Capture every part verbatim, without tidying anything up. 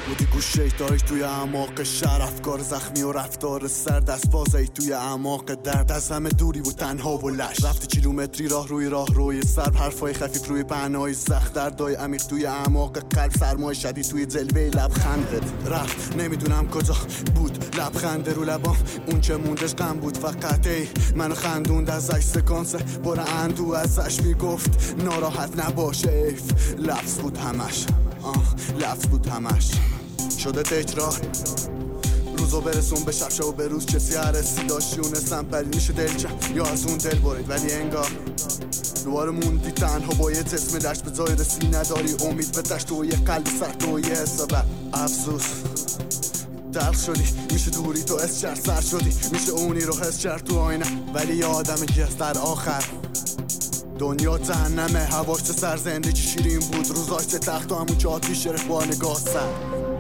بودی گوشه داریش توی اعماق شهر، افکار زخمی و رفتار سر دست بازی توی اعماق درد. از همه دوری بود تنها و لش، رفتی کیلومتری راه روی راه روی سر، حرفای خفیف روی پهنای سخت، دردای عمیق توی اعماق قلب، سرمای شدید توی جلوه لبخندت. رفت نمیدونم کجا بود لبخند رو لبام، اون چه موندش غم بود فقط. ای منو خندوند ازش سکانس پر اندو، ازش میگفت ناراحت نباشه. ایف لفظ بود همش، آه لفظ بود همش. شده تکرار روزو برسون به شب و به روز کسی هرسی داشتی اونستم پری میشه دل چند یا از اون دل برید، ولی انگار دوباره موندی تنها با یه تسم دشت به جای رسی نداری امید به دشت و یه قلب سخت و یه حساب افسوس. دلق شدی میشه دوری تو حس کرد، سر شدی میشه اونی رو حس کرد تو آینه، ولی یه آدم گست در آخر دنیا جهنمه. هواش چه سر زندگی شیرین بود، روزاش چه تخت و همون که آتیش گرفت با نگاه سر.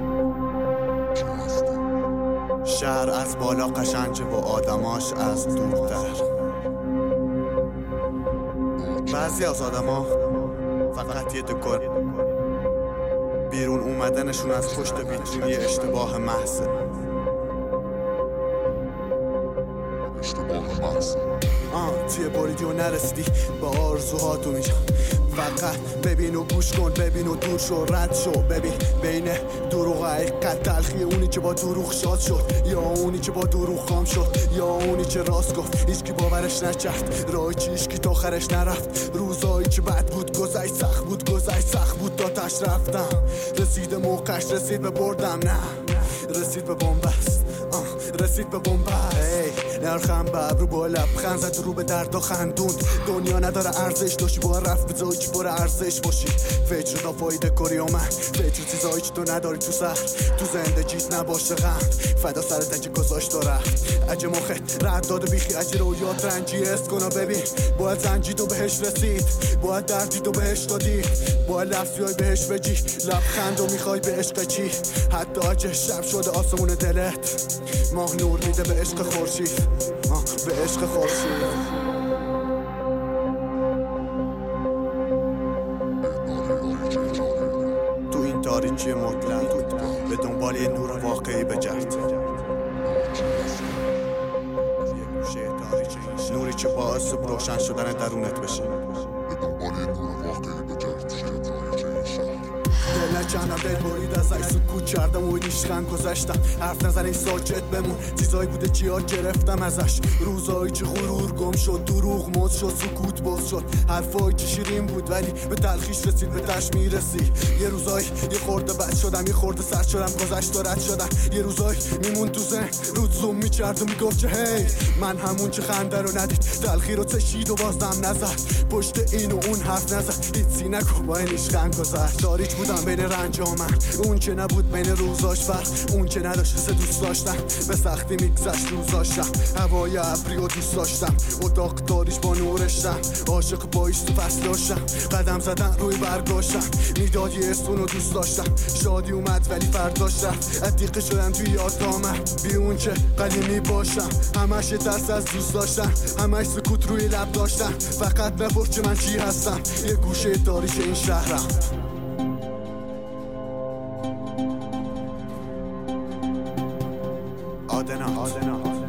شهر از بالا قشنگه و آدماش از دورتر. بعضی از آدما فقط یه دکور بیرون اومدنشون از پشت ویترینی اشتباه محضه. اشتباه محض آه توی بریدی و نرسیدی با آرزوهاتو میشم. فقط ببین و گوش کن، ببین و دور شو، رد شو. ببین بین دروغ و حقیقت تلخی، اونی که با دروغ شاد شد یا اونی که با دروغ خام شد یا اونی که راست گفت هیچکی باورش نکرد، راهی که هیچکی تا آخرش نرفت. روزایی که بد بود گذشت، سخت بود گذشت، سخت بود تا تش رفتم. رسید موقعش، رسید به بردم، نه رسید به بنبست، رسید به بنبست. ای نرخم به ابرو با لبخند زد رو به درد و خندوند. دنیا نداره ارزش داشتی با رفت به جایی که پر ارزش باشی. فکر تا فایده کاری و من فکر چیزایی که تو نداری تو سر تو زندگیت نباشه غم، فدا سرت اگه گذاشت و رفت. اگه مخت رد داده بیخی اگه رویات رنجی حس کن و ببین باید زنجید و بهش رسید، باید دردید و بهش دادی، باید لفظیای بهش بگی لبخند و میخوای به عشق چی. حتی اگه شب شده آسمون دلت ماه نور میده به عشق خورشید، به عشق خورشید. تو این تاریکی مطلق به دنبال یه نور واقعی بگرد، نوری که باعث روشن شدن درونت بشه. به دنبال یه نور واقعی بگرد. دل نکنم دل برید ازش، سکوت کردم و نیشخند گذشتم. حرف نزن این ساکت بمون، چیزایی بوده که یاد گرفتم ازش. روزایی که غرور گم شد، دروغ مد شد، سکوت باز شد. حرفایی که شیرین بود ولی به تلخیش رسید، به تش میرسی. یه روزایی یه خورده بد شدم، یه خورده سرد شدم، گذشت و رد شدم. یه روزایی میمون تو ذهن رود زوم میکرد و میگفت که هی من همون که خنده رو ندید، تلخی رو چشید و بازم نزد، پشت این و اون حرف نزد. هیچی نگو با این نیشخند گذشت. تاریک بودم بین رنج و من، اون که نبود بین روزاش فرق، اون که نداشت سه دوست داشتم. به سختی میگذشت روزاشم، هوای ابری و دوست داشتم، اتاق تاریش با نورشتم، عاشق بایش تو فصلاشم، قدم زدن روی برگاشتم، میداد یه اسون رو دوست داشتم. شادی اومد ولی فرداش رفت، عتیقه شدم توی یاد آمد بی اون که قدیمی باشم. همش یه ترس از دوست داشتم، همش سکوت روی لب داشتم. فقط بپرس که من چی هستم، یه گوشه تاریک این شهرم. آدنا آدنا